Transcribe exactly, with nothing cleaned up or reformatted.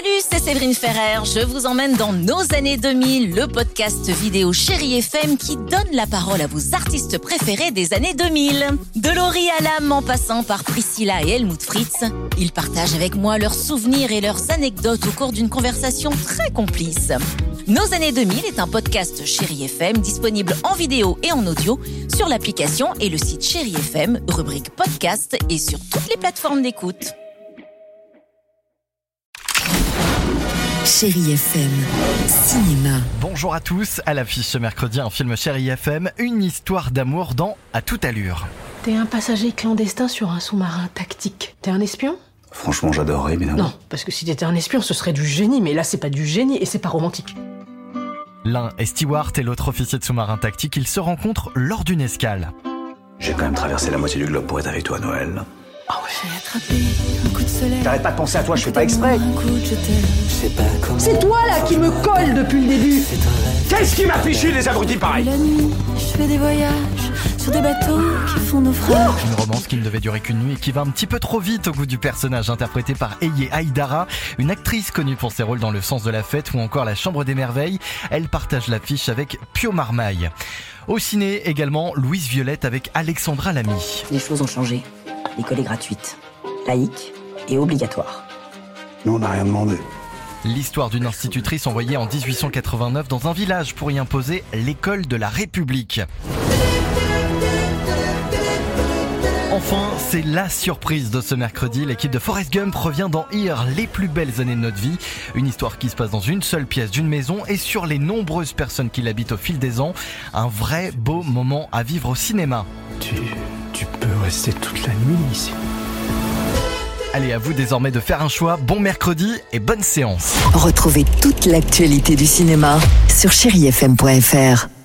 Salut, c'est Séverine Ferrer. Je vous emmène dans nos années deux mille, le podcast vidéo Chérie F M qui donne la parole à vos artistes préférés des années deux mille. De Laurie Hallam en passant par Priscilla et Helmut Fritz, ils partagent avec moi leurs souvenirs et leurs anecdotes au cours d'une conversation très complice. Nos années deux mille est un podcast Chérie F M disponible en vidéo et en audio sur l'application et le site Chérie F M, rubrique podcast et sur toutes les plateformes d'écoute. Chérie F M, cinéma. Bonjour à tous, à l'affiche ce mercredi un film Chérie F M, une histoire d'amour dans À toute allure. T'es un passager clandestin sur un sous-marin tactique. T'es un espion ? Franchement, j'adorerais, mais non. Non, parce que si t'étais un espion, ce serait du génie, mais là c'est pas du génie et c'est pas romantique. L'un est steward et l'autre officier de sous-marin tactique, ils se rencontrent lors d'une escale. J'ai quand même traversé la moitié du globe pour être avec toi à Noël. Ah ouais. J'ai attrapé un coup de soleil. T'arrêtes pas de penser à toi, je fais pas exprès. C'est toi là qui me colle depuis le début. Qu'est-ce qui m'a fichu des abrutis pareils ? La nuit, je fais des voyages sur des bateaux qui font naufrage. Une romance qui ne devait durer qu'une nuit et qui va un petit peu trop vite au goût du personnage interprété par Eye Haïdara, une actrice connue pour ses rôles dans Le Sens de la Fête ou encore La Chambre des Merveilles. Elle partage l'affiche avec Pio Marmaille. Au ciné également, Louise Violette avec Alexandra Lamy. Les choses ont changé. L'école est gratuite, laïque et obligatoire. Nous, on n'a rien demandé. L'histoire d'une institutrice envoyée en dix-huit cent quatre-vingt-neuf dans un village pour y imposer l'école de la République. Enfin, c'est la surprise de ce mercredi. L'équipe de Forrest Gump revient dans Here, les plus belles années de notre vie. Une histoire qui se passe dans une seule pièce d'une maison et sur les nombreuses personnes qui l'habitent au fil des ans. Un vrai beau moment à vivre au cinéma. Tu, tu peux rester toute la nuit ici. Allez, à vous désormais de faire un choix. Bon mercredi et bonne séance. Retrouvez toute l'actualité du cinéma sur chérie f m point f r.